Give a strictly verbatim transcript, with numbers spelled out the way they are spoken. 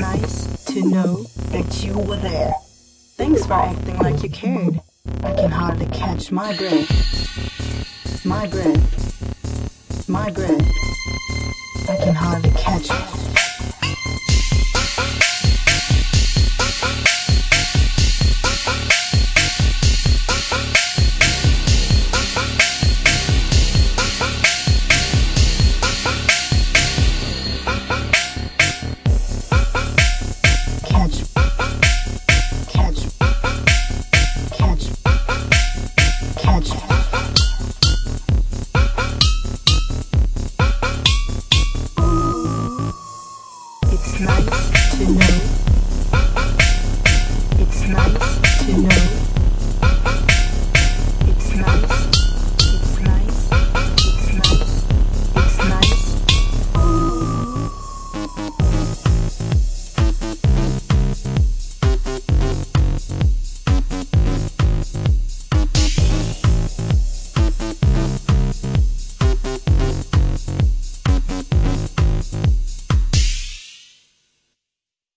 nice to know that you were there. Thanks for acting like you cared. I can hardly catch my breath. My breath. My breath. I can hardly catch it. It's nice to know. It's nice to know.